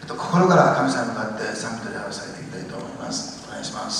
心から神様に向かって賛美と礼をされていきたいと思います。お願いします。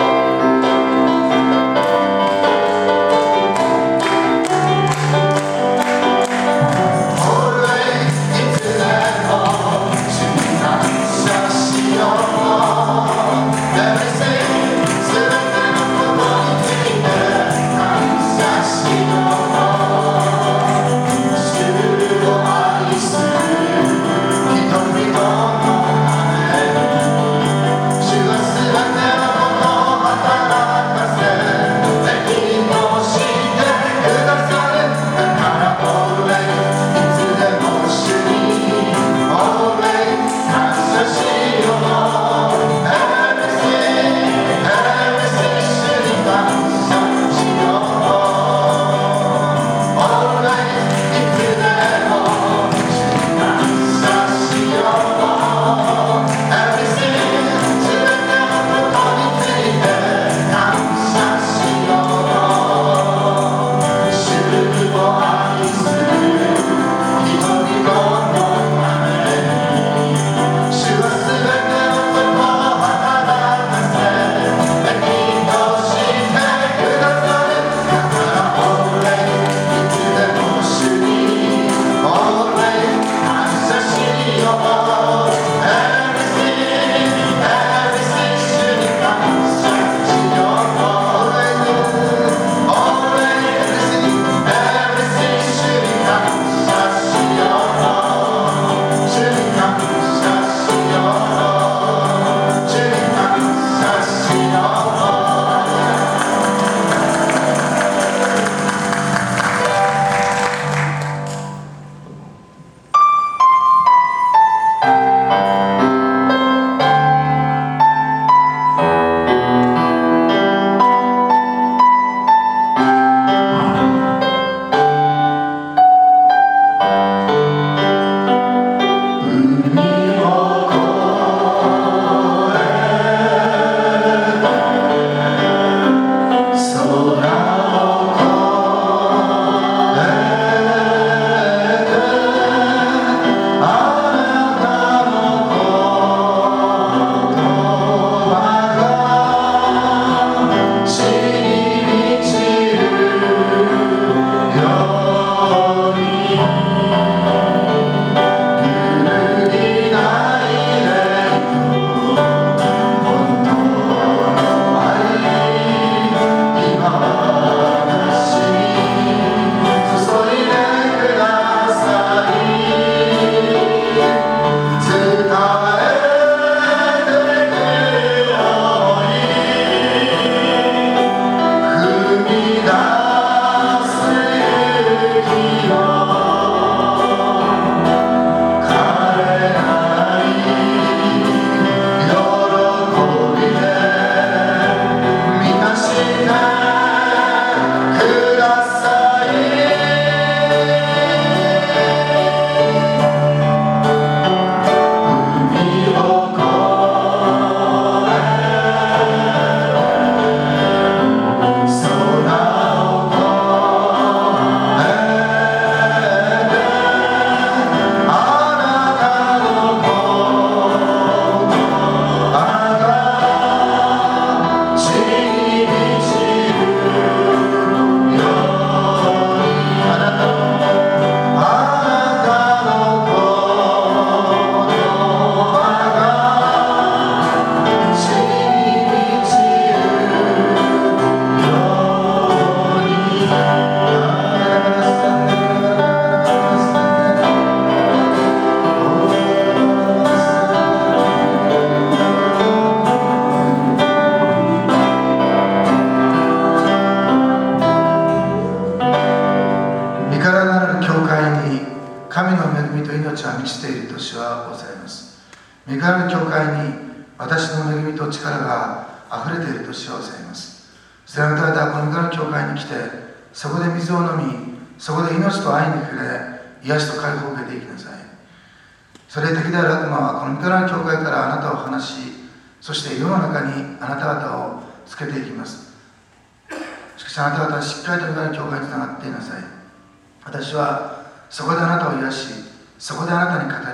そして世の中にあなた方をつけていきます。しかしあなた方はしっかりと御教会につながっていなさい。私はそこであなたを癒し、そこであなたに語り、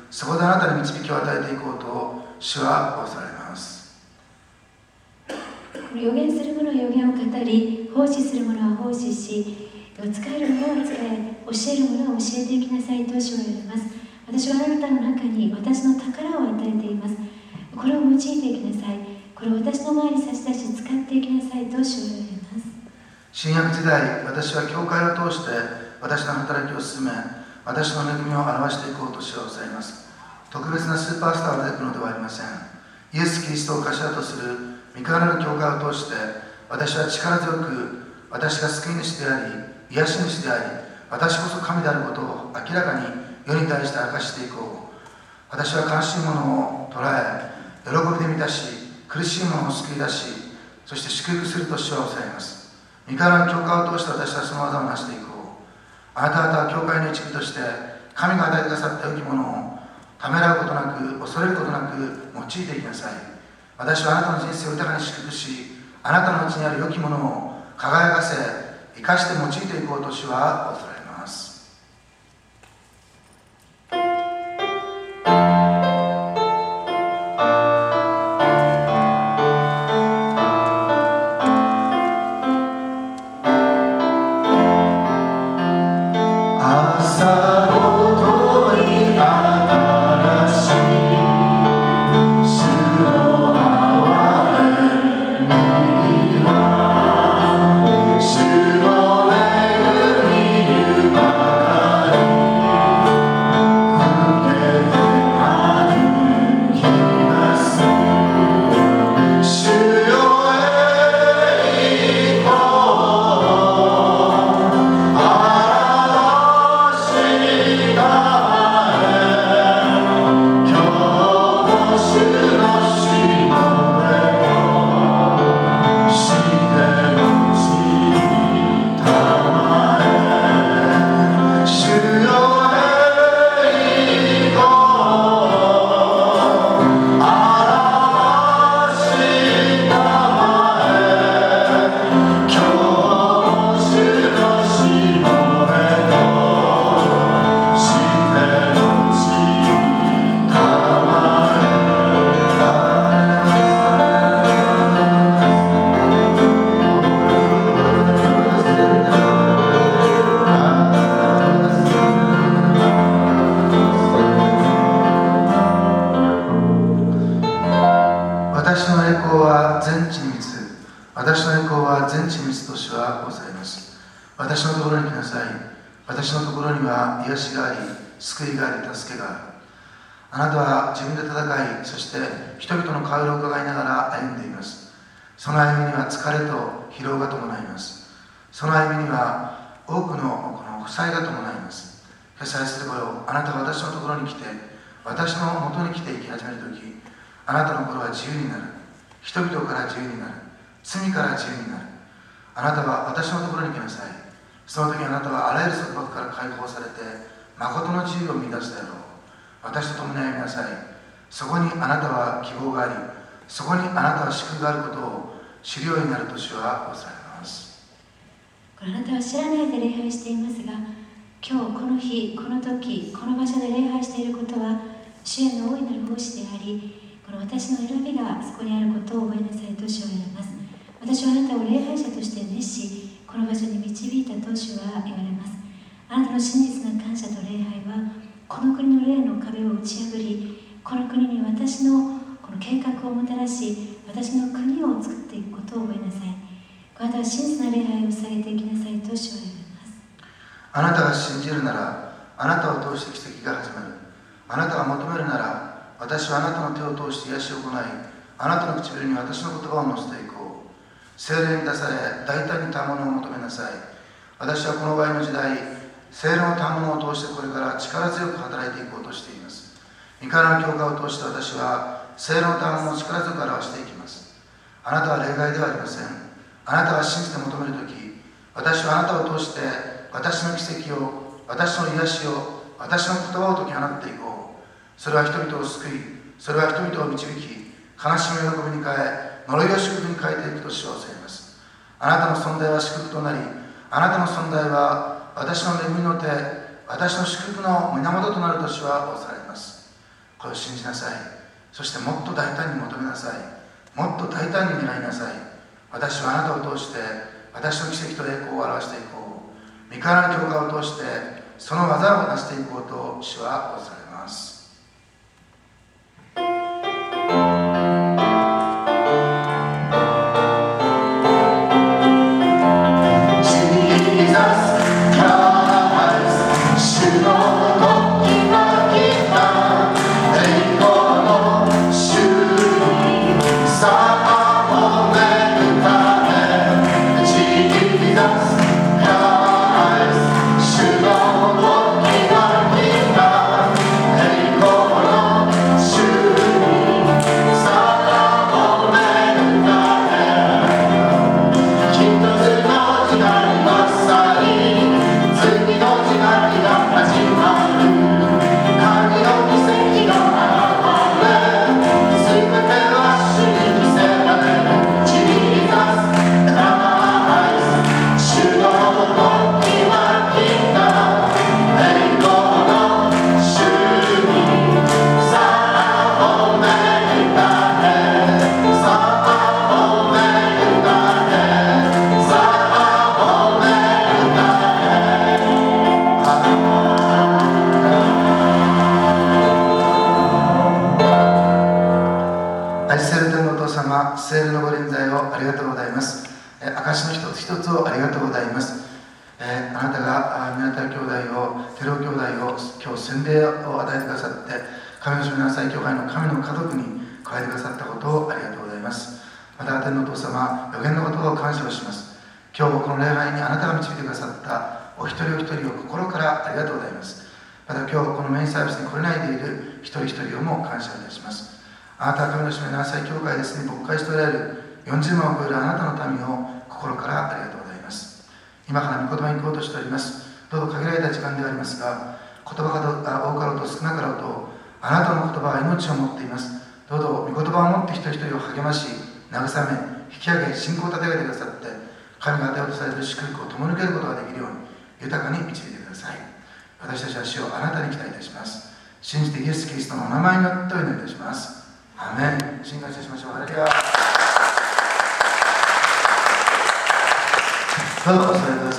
そこであなたに導きを与えていこうと主は仰せられます。 預言する者は預言を語り、奉仕する者は奉仕し、使える者は使え、教える者は教えていきなさいと主は言われます。私はあなたの中に私の宝を与えています。これを用いていきなさい。これを私の前に差し出し使っていきなさいと主は言われます。 新約時代、私は教会を通して私の働きを進め、私の恵みを表していこうと主はおっしゃいます。特別なスーパースターが出てくるのではありません。イエス・キリストを頭とする御顔なる教会を通して、私は力強く、私が救い主であり、癒し主であり、私こそ神であることを明らかに世に対して明かしていこう。私は悲しいものを捉え、喜びで満たし、苦しいものを救い出し、そして祝福すると主はおっしゃいます。御顔なる教会を通して私はその技を成していこう。あなた方は教会の一部として、神が与えてくださった良きものをためらうことなく、恐れることなく用いていきなさい。私はあなたの人生を豊かに祝福し、あなたのうちにある良きものを輝かせ、生かして用いていこうと主は仰せられます。あなたが信じるなら、あなたを通して奇跡が始まる。あなたが求めるなら、私はあなたの手を通して癒しを行い、あなたの唇に私の言葉を乗せていこう。聖霊に出され、大胆に賜物を求めなさい。私はこの場合の時代、聖霊の賜物を通してこれから力強く働いていこうとしています。御顔の教会を通して私は聖霊の賜物を力強く表していきます。あなたは例外ではありません。あなたは信じて求めるとき、私はあなたを通して私の奇跡を、私の癒しを、私の言葉を解き放っていこう。それは人々を救い、それは人々を導き、悲しみを喜びに変え、呪いを祝福に変えていくと主はおっしゃいます。あなたの存在は祝福となり、あなたの存在は私の恵みの手、私の祝福の源となると主はおっしゃいます。 これを信じなさい。そしてもっと大胆に求めなさい。もっと大胆に願いなさい。私はあなたを通して私の奇跡と栄光を表していこう。御体の教会を通してその技を成していこうと主は仰せられます。聖霊のご臨在をありがとうございます。証の一つ一つをありがとうございます。あなたが宮田兄弟を、テロ兄弟を今日洗礼を与えてくださって、神の島7歳教会の神の家族に加えてくださったことをありがとうございます。また天のお父様、予言のことを感謝をします。今日この礼拝にあなたが導いてくださったお一人お一人を心からありがとうございます。また今日このメインサービスに来れないでいる一人一人をも感謝をいたします。あなたは神の島7歳教会ですね、牧会しておられる40万を超えるあなたの民を心からありがとうございます。今から御言葉に行こうとしております。どうぞ限られた時間ではありますが、言葉が多かろうと少なかろうと、あなたの言葉は命を持っています。どうぞ御言葉を持って一人一人を励まし、慰め、引き上げ、信仰を立て上げてくださって、神が与えようとされている祝福を共に受けることができるように豊かに導いてください。私たちは主をあなたに期待いたします。信じてイエス・キリストのお名前によってお祈りいたします。アメン。信頼いたしましょう。ハレルヤ。どうぞお座りください。